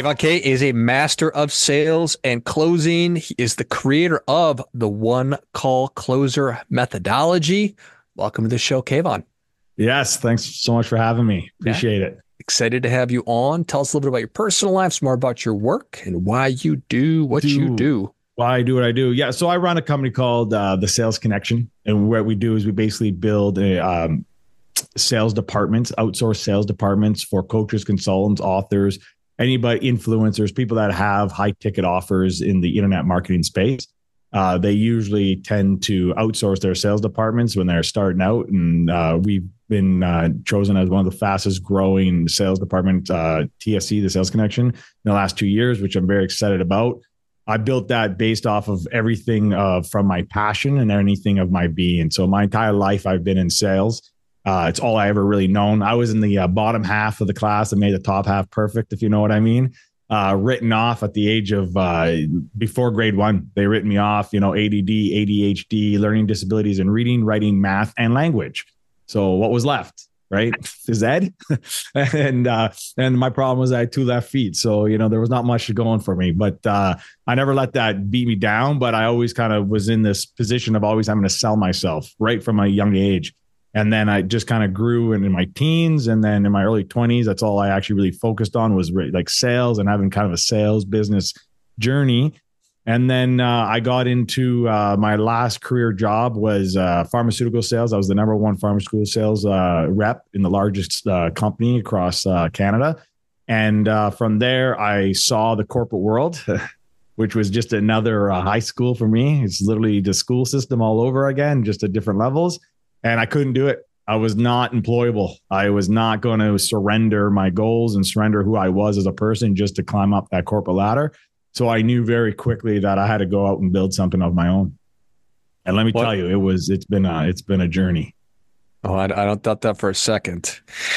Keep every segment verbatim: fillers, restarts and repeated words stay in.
Kevon K is a master of sales and closing. He is the creator of the One Call Closer methodology. Welcome to the show, Kevon. Yes, thanks so much for having me. Appreciate yeah. it. Excited to have you on. Tell us a little bit about your personal life, some more about your work, and why you do what do, you do. Why I do what I do. Yeah, so I run a company called uh, The Sales Connection, and what we do is we basically build a um, sales departments, outsource sales departments for coaches, consultants, authors, anybody, influencers, people that have high ticket offers in the internet marketing space. Uh, they usually tend to outsource their sales departments when they're starting out. And uh, we've been uh, chosen as one of the fastest growing sales department, uh, T S C, the Sales Connection, in the last two years, which I'm very excited about. I built that based off of everything uh, from my passion and anything of my being. So my entire life, I've been in sales. Uh, it's all I ever really known. I was in the uh, bottom half of the class that made the top half perfect, if you know what I mean. Uh, written off at the age of uh, before grade one. They written me off, you know, A D D, A D H D, learning disabilities in reading, writing, math, and language. So what was left, right? Phys ed. and uh, and my problem was I had two left feet. So, you know, there was not much going for me. But uh, I never let that beat me down. But I always kind of was in this position of always having to sell myself right from a young age. And then I just kind of grew in, in my teens, and then in my early twenties, that's all I actually really focused on was re- like sales and having kind of a sales business journey. And then uh, I got into uh, my last career job was uh, pharmaceutical sales. I was the number one pharmaceutical sales uh, rep in the largest uh, company across uh, Canada. And uh, from there, I saw the corporate world, which was just another uh, high school for me. It's literally the school system all over again, just at different levels. And I couldn't do it. I was not employable. I was not going to surrender my goals and surrender who I was as a person just to climb up that corporate ladder. So I knew very quickly that I had to go out and build something of my own. And let me what? tell you, it was, it's been a, it's been a journey. Oh, I, I don't doubt that for a second.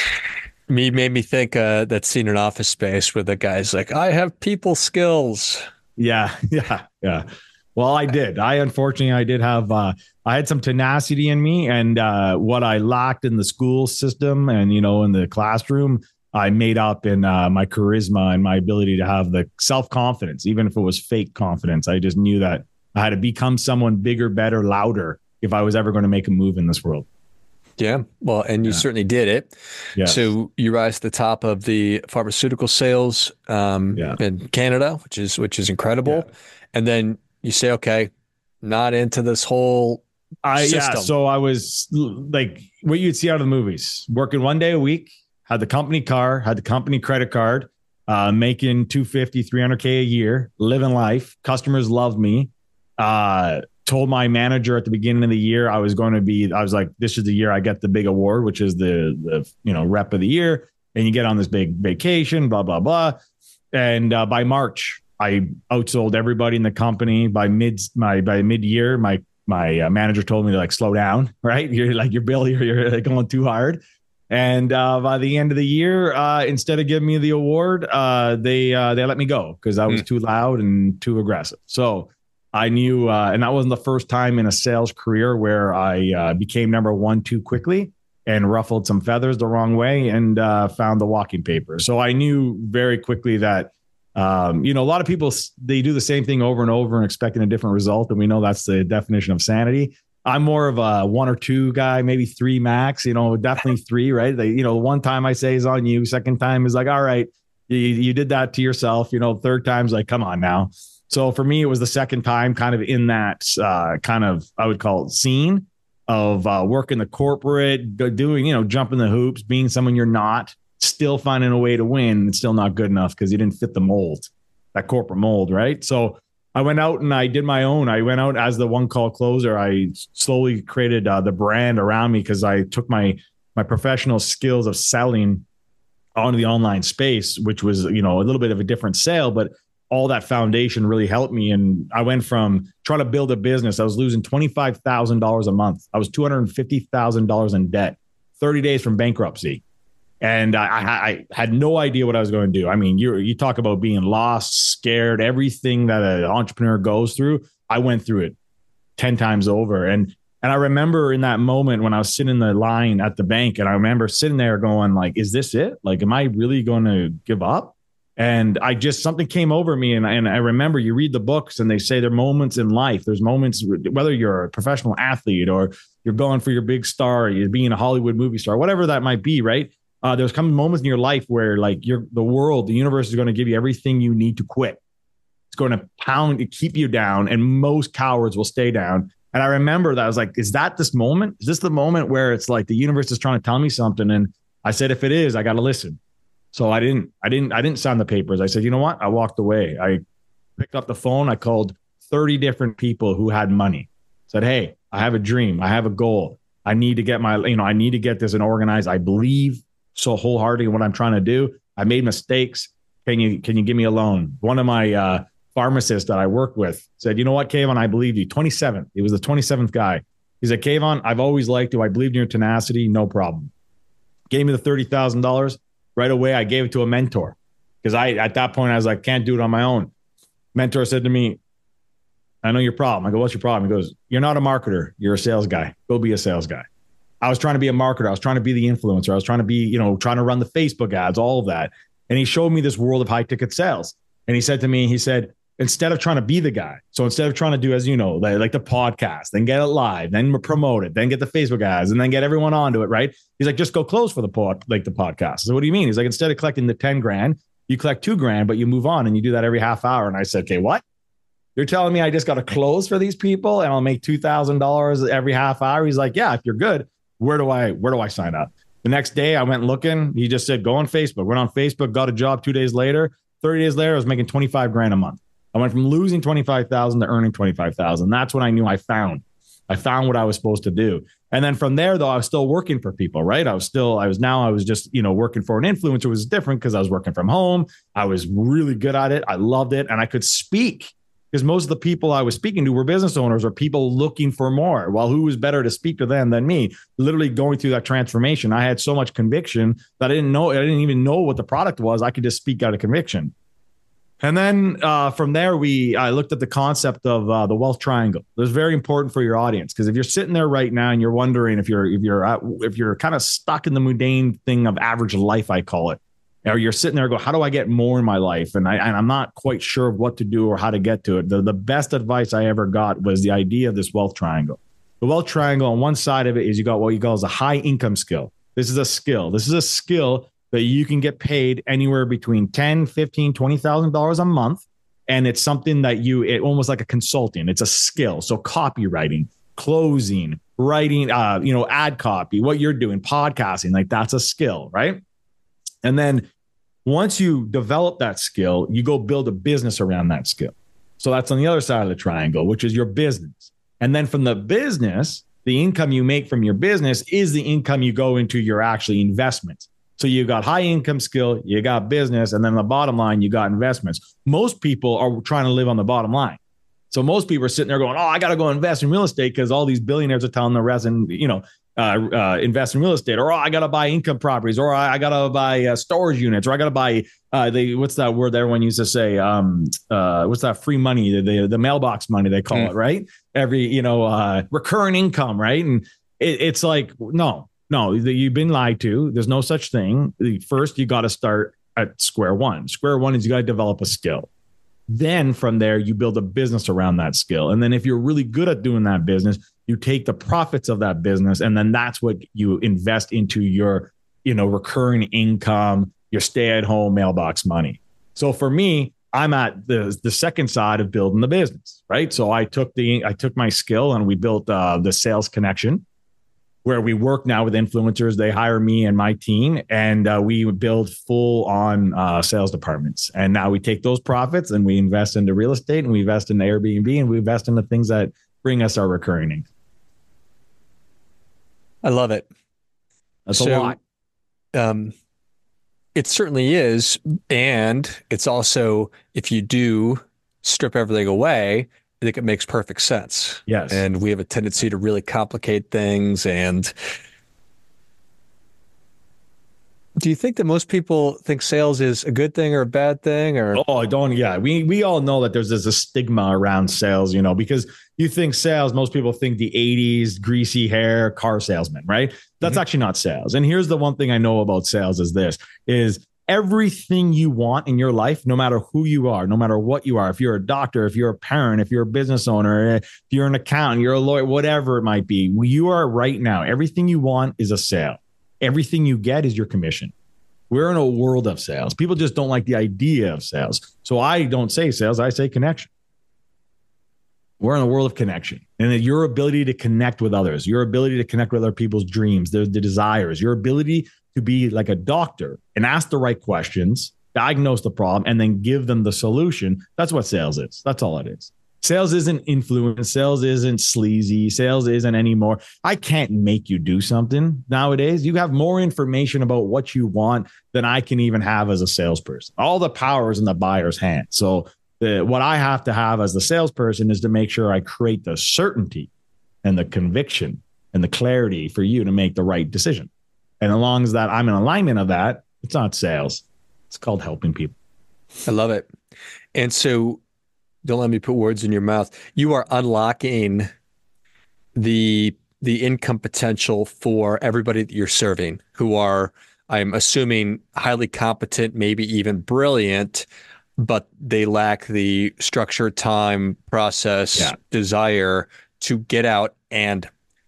Me made me think uh, that scene in Office Space where the guy's like, I have people skills. Yeah. Yeah. Yeah. Well, I did. I unfortunately, I did have, uh, I had some tenacity in me, and uh, what I lacked in the school system and, you know, in the classroom, I made up in uh, my charisma and my ability to have the self-confidence, even if it was fake confidence. I just knew that I had to become someone bigger, better, louder if I was ever going to make a move in this world. Yeah. Well, and you yeah. certainly did it. Yeah. So you rise to the top of the pharmaceutical sales um, yeah. in Canada, which is, which is incredible. Yeah. And then you say, okay, not into this whole I system. Yeah, so I was like what you'd see out of the movies, working one day a week, had the company car, had the company credit card, uh, making two fifty, three hundred K a year, living life. Customers loved me. Uh, told my manager at the beginning of the year I was going to be, I was like, this is the year I get the big award, which is the, the you know, rep of the year. And you get on this big vacation, blah, blah, blah. And uh, by March, I outsold everybody in the company. By mid my by mid year, my my uh, manager told me to like slow down. Right, you're like you're Bill, you're, you're going too hard. And uh, by the end of the year, uh, instead of giving me the award, uh, they uh, they let me go because I was mm. too loud and too aggressive. So I knew, uh, and that wasn't the first time in a sales career where I uh, became number one too quickly and ruffled some feathers the wrong way and uh, found the walking paper. So I knew very quickly that. Um, you know, a lot of people, they do the same thing over and over and expecting a different result. And we know that's the definition of sanity. I'm more of a one or two guy, maybe three max, you know, definitely three, right? They, you know, one time I say is on you. Second time is like, all right, you, you did that to yourself. You know, third time's like, come on now. So for me, it was the second time kind of in that uh, kind of, I would call it scene of uh, working the corporate, doing, you know, jumping the hoops, being someone you're not. Still finding a way to win. It's still not good enough because you didn't fit the mold, that corporate mold, right? So I went out and I did my own. I went out as the one call closer. I slowly created uh, the brand around me because I took my my professional skills of selling onto the online space, which was, you know, a little bit of a different sale, but all that foundation really helped me. And I went from trying to build a business. I was losing twenty-five thousand dollars a month. I was two hundred fifty thousand dollars in debt, thirty days from bankruptcy. And I, I had no idea what I was going to do. I mean, you you talk about being lost, scared, everything that an entrepreneur goes through. I went through it ten times over. And and I remember in that moment when I was sitting in the line at the bank, and I remember sitting there going like, is this it? Like, am I really going to give up? And I just, something came over me. And, and I remember you read the books and they say there are moments in life. There's moments, whether you're a professional athlete or you're going for your big star, you're being a Hollywood movie star, whatever that might be, right? Uh, there's come moments in your life where like you're the world, the universe is going to give you everything you need to quit. It's going to pound to keep you down. And most cowards will stay down. And I remember that I was like, is that this moment? Is this the moment where it's like the universe is trying to tell me something? And I said, if it is, I got to listen. So I didn't, I didn't, I didn't sign the papers. I said, you know what? I walked away. I picked up the phone. I called thirty different people who had money. Said, hey, I have a dream. I have a goal. I need to get my, you know, I need to get this and organized. I believe so wholeheartedly in what I'm trying to do. I made mistakes. Can you, can you give me a loan? One of my uh, pharmacists that I worked with said, you know what, Kayvon, I believe you. twenty-seventh. He was the twenty-seventh guy. He said, Kayvon, I've always liked you. I believed in your tenacity. No problem. Gave me the thirty thousand dollars. Right away, I gave it to a mentor because I, at that point, I was like, can't do it on my own. Mentor said to me, I know your problem. I go, what's your problem? He goes, you're not a marketer. You're a sales guy. Go be a sales guy. I was trying to be a marketer. I was trying to be the influencer. I was trying to be, you know, trying to run the Facebook ads, all of that. And he showed me this world of high ticket sales. And he said to me, he said, instead of trying to be the guy, so instead of trying to do, as you know, like, like the podcast, then get it live, then promote it, then get the Facebook ads, and then get everyone onto it, right? He's like, just go close for the pod, like the podcast. So what do you mean? He's like, instead of collecting the ten grand, you collect two grand, but you move on and you do that every half hour. And I said, okay, what? You're telling me I just got to close for these people and I'll make two thousand dollars every half hour? He's like, yeah, if you're good, where do I, where do I sign up? The next day I went looking. He just said, go on Facebook. Went on Facebook, got a job two days later. thirty days later, I was making twenty-five grand a month. I went from losing twenty-five thousand to earning twenty-five thousand. That's when I knew I found. I found what I was supposed to do. And then from there, though, I was still working for people, right? I was still, I was now, I was just, you know, working for an influencer. It was different because I was working from home. I was really good at it. I loved it. And I could speak because most of the people I was speaking to were business owners or people looking for more. Well, who was better to speak to them than me? Literally going through that transformation. I had so much conviction that I didn't know, I didn't even know what the product was. I could just speak out of conviction. And then uh, from there, we I looked at the concept of uh, the wealth triangle. That's very important for your audience because if you're sitting there right now and you're wondering if you're if you're at, if you're kind of stuck in the mundane thing of average life, I call it, or you're sitting there and go, how do I get more in my life? And I and I'm not quite sure what to do or how to get to it. The the best advice I ever got was the idea of this wealth triangle. The wealth triangle on one side of it is you got what you call as a high income skill. This is a skill. This is a skill that you can get paid anywhere between ten, fifteen, twenty thousand dollars a month. And it's something that you, it almost like a consulting. It's a skill. So copywriting, closing, writing, uh, you know, ad copy, what you're doing, podcasting, like that's a skill, right? And then once you develop that skill, you go build a business around that skill. So that's on the other side of the triangle, which is your business. And then from the business, the income you make from your business is the income you go into your actually investments. So you got high income skill, you got business, and then the bottom line, you got investments. Most people are trying to live on the bottom line. So most people are sitting there going, oh, I got to go invest in real estate because all these billionaires are telling the rest and, you know, uh, uh, invest in real estate, or oh, I got to buy income properties, or I, I got to buy uh, storage units, or I got to buy, uh, they, what's that word that everyone used to say? Um, uh, what's that free money, the, the, the mailbox money, they call mm. it, right? Every, you know, uh, recurring income, right? And it, it's like, no. No, you've been lied to. There's no such thing. First, you got to start at square one. Square one is you got to develop a skill. Then from there, you build a business around that skill. And then if you're really good at doing that business, you take the profits of that business, and then that's what you invest into your, you know, recurring income, your stay-at-home mailbox money. So for me, I'm at the the second side of building the business, right? So I took the I took my skill and we built uh, the Sales Connection, where we work now with influencers. They hire me and my team, and uh, we build full on uh, sales departments. And now we take those profits and we invest into real estate, and we invest in Airbnb, and we invest in the things that bring us our recurring income. I love it. That's so, a lot. Um, it certainly is. And it's also, if you do strip everything away, I think it makes perfect sense. Yes. And we have a tendency to really complicate things. And do you think that most people think sales is a good thing or a bad thing? Or oh, I don't. Yeah, we we all know that there's this a stigma around sales, you know, because you think sales, most people think the eighties, greasy hair, car salesman, right? That's mm-hmm. actually not sales. And here's the one thing I know about sales is this, is everything you want in your life, no matter who you are, no matter what you are. If you're a doctor, if you're a parent, if you're a business owner, if you're an accountant, you're a lawyer, whatever it might be, you are right now. Everything you want is a sale. Everything you get is your commission. We're in a world of sales. People just don't like the idea of sales. So I don't say sales, I say connection. We're in a world of connection. And your ability to connect with others, your ability to connect with other people's dreams, their, their desires, your ability to be like a doctor and ask the right questions, diagnose the problem, and then give them the solution. That's what sales is. That's all it is. Sales isn't influence. Sales isn't sleazy. Sales isn't anymore. I can't make you do something nowadays. You have more information about what you want than I can even have as a salesperson. All the power is in the buyer's hand. So the, what I have to have as the salesperson is to make sure I create the certainty and the conviction and the clarity for you to make the right decision. And as long as that I'm in alignment of that, it's not sales. It's called helping people. I love it. And so don't let me put words in your mouth. You are unlocking the the income potential for everybody that you're serving, who are, I'm assuming, highly competent, maybe even brilliant, but they lack the structure, time, process, yeah. desire to get out and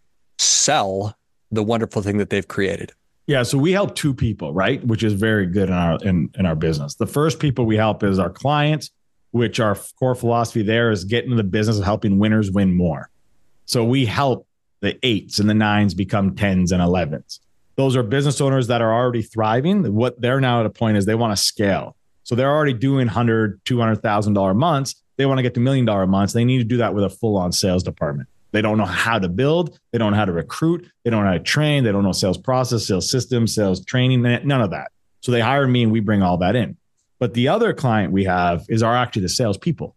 sell the wonderful thing that they've created. Yeah, so we help two people, right? Which is very good in our in, in our business. The first people we help is our clients, which our core philosophy there is getting into the business of helping winners win more. So we help the eights and the nines become tens and elevens. Those are business owners that are already thriving. What they're now at a point is they want to scale. So they're already doing one hundred thousand dollars, two hundred thousand dollars months. They want to get to million dollar months. They need to do that with a full-on sales department. They don't know how to build. They don't know how to recruit. They don't know how to train. They don't know sales process, sales systems, sales training, none of that. So they hire me and we bring all that in. But the other client we have is our actually the salespeople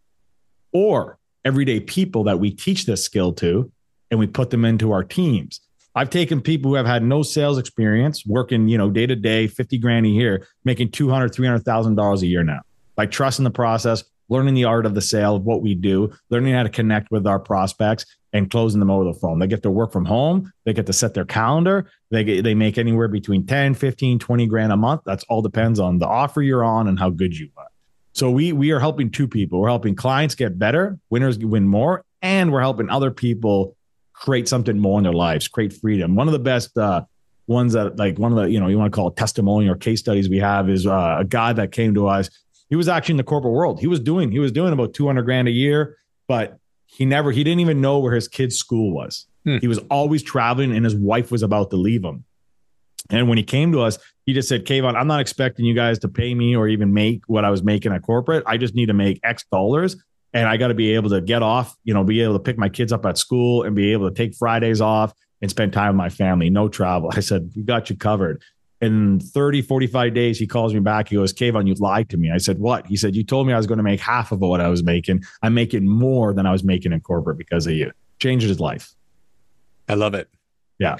or everyday people that we teach this skill to, and we put them into our teams. I've taken people who have had no sales experience working, you know, day to day, fifty grand a year, making two hundred thousand dollars, three hundred thousand dollars a year now by trusting the process, learning the art of the sale of what we do, learning how to connect with our prospects and closing them over the phone. They get to work from home. They get to set their calendar. They get, they make anywhere between ten, fifteen, twenty grand a month. That's all depends on the offer you're on and how good you are. So we, we are helping two people. We're helping clients get better, winners win more, and we're helping other people create something more in their lives, create freedom. One of the best uh, ones that like one of the, you know, you want to call it testimonial or case studies we have is uh, a guy that came to us. He was actually in the corporate world. He was doing, he was doing about two hundred grand a year, but he never, he didn't even know where his kid's school was. Hmm. He was always traveling and his wife was about to leave him. And when he came to us, he just said, Kayvon, I'm not expecting you guys to pay me or even make what I was making at corporate. I just need to make X dollars. And I got to be able to get off, you know, be able to pick my kids up at school and be able to take Fridays off and spend time with my family. No travel. I said, we got you covered. In thirty, forty-five days, he calls me back. He goes, Kayvon, you lied to me. I said, what? He said, you told me I was going to make half of what I was making. I'm making more than I was making in corporate because of you. Changed his life. I love it. Yeah.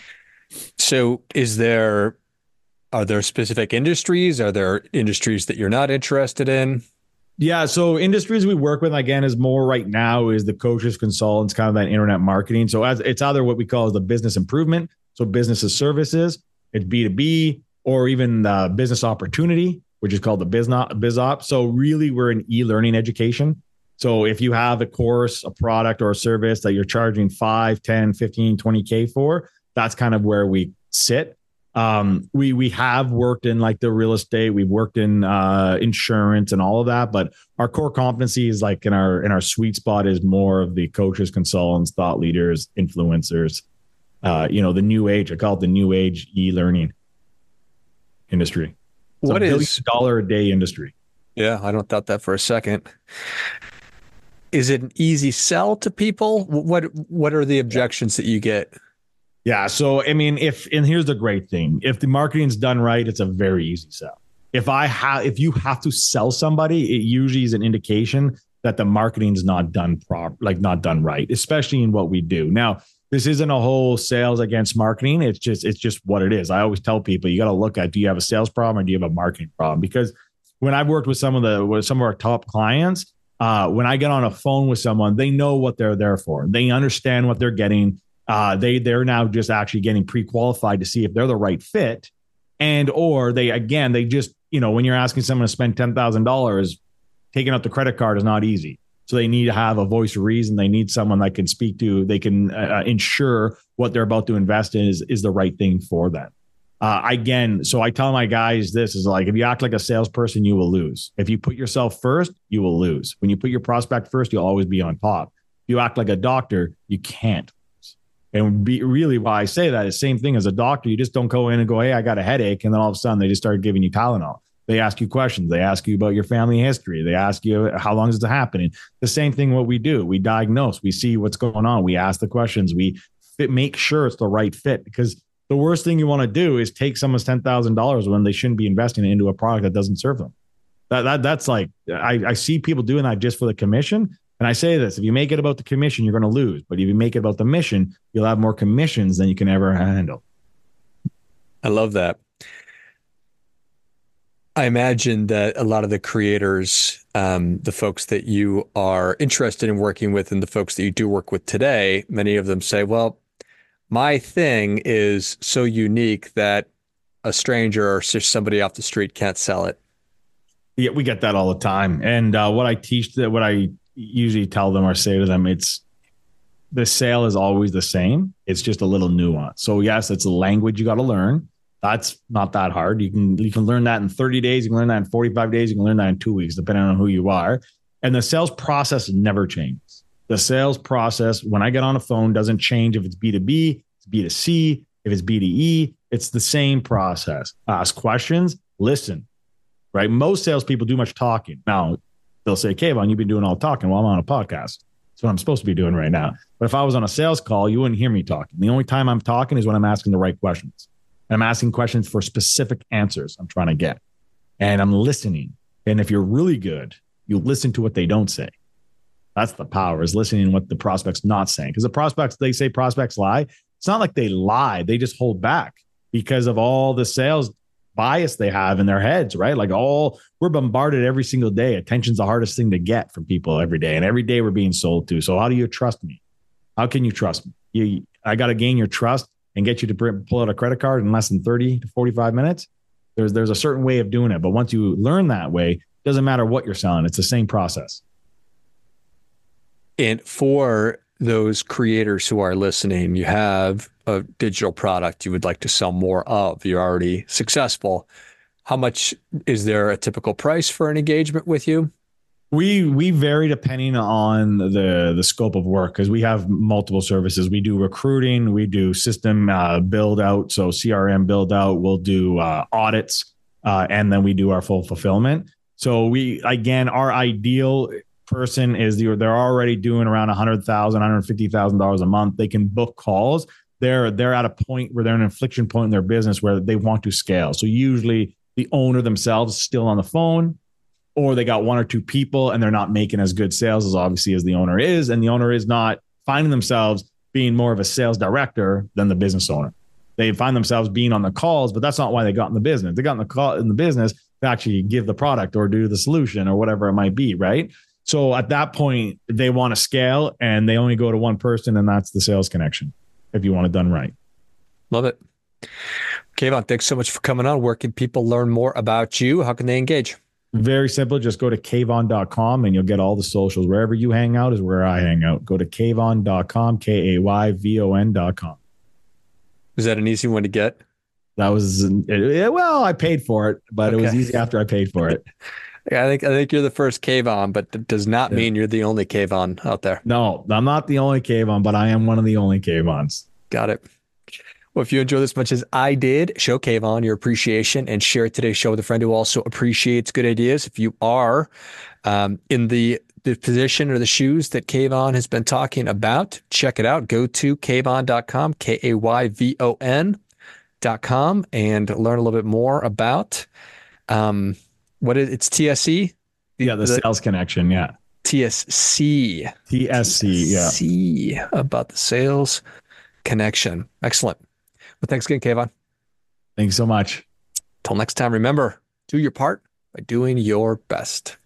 So is there, are there specific industries? Are there industries that you're not interested in? Yeah. So industries we work with, again, is more right now is the coaches, consultants, kind of that internet marketing. So as it's either what we call as the business improvement. So business as services, it's B two B, or even the business opportunity, which is called the BizOp. So really we're in e-learning education. So if you have a course, a product or a service that you're charging five, ten, fifteen, twenty K for, that's kind of where we sit. Um, we we have worked in like the real estate, we've worked in uh, insurance and all of that, but our core competency is like in our in our sweet spot is more of the coaches, consultants, thought leaders, influencers. Uh, you know, the new age. I call it the new age e-learning industry. It's what a is dollar a day industry? Yeah, I don't doubt that for a second. Is it an easy sell to people? What What are the objections that you get? Yeah. So, I mean, if, and here's the great thing, if the marketing's done right, it's a very easy sell. If I have, if you have to sell somebody, it usually is an indication that the marketing's not done prop, like not done right, especially in what we do. Now, this isn't a whole sales against marketing. It's just, it's just what it is. I always tell people, you got to look at, do you have a sales problem or do you have a marketing problem? Because when I've worked with some of the, with some of our top clients, uh, when I get on a phone with someone, they know what they're there for. They understand what they're getting. Uh, they, they're now just actually getting pre-qualified to see if they're the right fit. And, or they, again, they just you know, when you're asking someone to spend ten thousand dollars, taking out the credit card is not easy. So they need to have a voice of reason. They need someone that can speak to, they can uh, ensure what they're about to invest in is, is the right thing for them. Uh, again, so I tell my guys this is like, if you act like a salesperson, you will lose. If you put yourself first, you will lose. When you put your prospect first, you'll always be on top. If you act like a doctor, you can't. And be, really why I say that is same thing as a doctor. You just don't go in and go, hey, I got a headache. And then all of a sudden they just start giving you Tylenol. They ask you questions. They ask you about your family history. They ask you how long is it happening. The same thing what we do. We diagnose. We see what's going on. We ask the questions. We fit, make sure it's the right fit, because the worst thing you want to do is take someone's ten thousand dollars when they shouldn't be investing into a product that doesn't serve them. That, that That's like, I, I see people doing that just for the commission. And I say this, if you make it about the commission, you're going to lose. But if you make it about the mission, you'll have more commissions than you can ever handle. I love that. I imagine that a lot of the creators, um, the folks that you are interested in working with and the folks that you do work with today, many of them say, well, my thing is so unique that a stranger or just somebody off the street can't sell it. Yeah, we get that all the time. And uh, what I teach, that what I usually tell them or say to them, it's the sale is always the same. It's just a little nuance. So yes, it's a language you got to learn. That's not that hard. You can you can learn that in thirty days. You can learn that in forty-five days. You can learn that in two weeks, depending on who you are. And the sales process never changes. The sales process, when I get on a phone, doesn't change if it's B two B, it's B two C, if it's B two E. It's the same process. Ask questions, listen, right? Most salespeople do much talking. Now, they'll say, Kayvon, you've been doing all the talking. Well, I'm on a podcast. That's what I'm supposed to be doing right now. But if I was on a sales call, you wouldn't hear me talking. The only time I'm talking is when I'm asking the right questions. I'm asking questions for specific answers I'm trying to get. And I'm listening. And if you're really good, you listen to what they don't say. That's the power, is listening to what the prospect's not saying. Because the prospects, they say prospects lie. It's not like they lie. They just hold back because of all the sales bias they have in their heads, right? Like all, we're bombarded every single day. Attention's the hardest thing to get from people every day. And every day we're being sold to. So how do you trust me? How can you trust me? You, I got to gain your trust and get you to pull out a credit card in less than thirty to forty-five minutes. There's there's a certain way of doing it. But once you learn that way, it doesn't matter what you're selling. It's the same process. And for those creators who are listening, you have a digital product you would like to sell more of. You're already successful. How much is there a typical price for an engagement with you? We we vary depending on the the scope of work, because we have multiple services. We do recruiting, we do system uh, build out, so C R M build out. We'll do uh, audits, uh, and then we do our full fulfillment. So we again, our ideal person is the, they're already doing around one hundred thousand dollars, one hundred fifty thousand dollars a month. They can book calls. They're they're at a point where they're an inflection point in their business where they want to scale. So usually the owner themselves is still on the phone, or they got one or two people and they're not making as good sales as obviously as the owner is. And the owner is not finding themselves being more of a sales director than the business owner. They find themselves being on the calls, but that's not why they got in the business. They got in the call in the business to actually give the product or do the solution or whatever it might be, right? So at that point, they want to scale and they only go to one person, and that's the sales connection if you want it done right. Love it. Kayvon, thanks so much for coming on. Where can people learn more about you? How can they engage? Very simple. Just go to kayvon dot com and you'll get all the socials. Wherever you hang out is where I hang out. Go to kayvon dot com, K A Y V O N dot com. Was that an easy one to get? That was, it, well, I paid for it, but okay. It was easy after I paid for it. I think I think you're the first Kayvon, but that does not mean you're the only Kayvon out there. No, I'm not the only Kayvon, but I am one of the only Kayvons. Got it. Well, if you enjoy this as much as I did, show Kayvon your appreciation and share today's show with a friend who also appreciates good ideas. If you are um, in the, the position or the shoes that Kayvon has been talking about, check it out. Go to kayvon dot com, K A Y V O N dot com, and learn a little bit more about um, what is it's T S C? Yeah, the, the sales connection. Yeah. T S C. T S C. Yeah. T S C about the sales connection. Excellent. Well, thanks again, Kayvon. Thanks so much. Till next time, remember, do your part by doing your best.